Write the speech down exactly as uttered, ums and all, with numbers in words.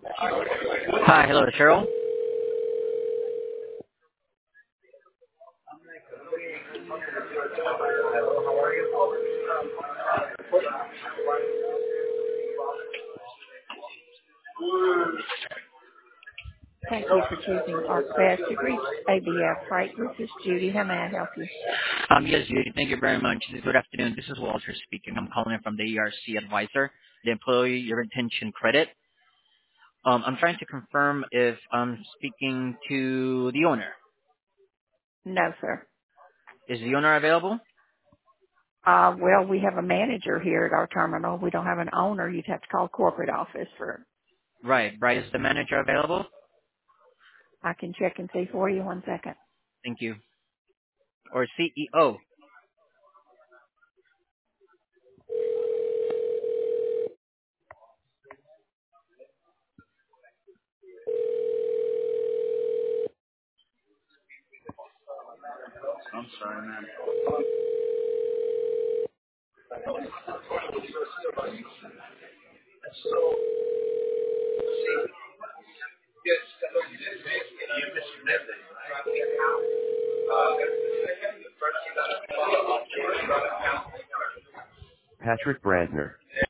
Hi, hello, Cheryl. Thank you for choosing ArcBest. You've reached A B F Freight. This is Judy. How may I help you? Um, yes, Judy, thank you very much. Good afternoon. This is Walter speaking. I'm calling from the E R C Advisor, the Employee Retention Credit. Um, I'm trying to confirm if I'm speaking to the owner. No, sir. Is the owner available? Uh, well, we have a manager here at our terminal. We don't have an owner. You'd have to call corporate office for, Right, right. Is the manager available? I can check and see for you. One second. Thank you. Or C E O? I'm sorry, man. Patrick Brandner.